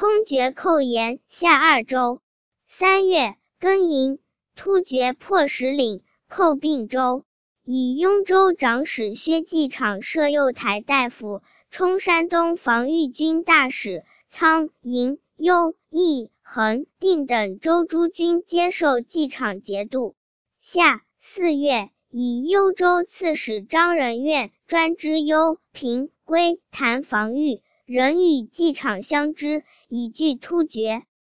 空厥寇延，下2州。3月，庚寅，突厥破石岭，寇并州，以雍州长史薛继场摄右台大夫，充山东防御军大使，苍、营、幽、益、恒、定等州诸军接受继场节度。夏4月，以幽州刺史张仁愿专知幽、平、归、谭防御，仍与继场相知，以拒突厥。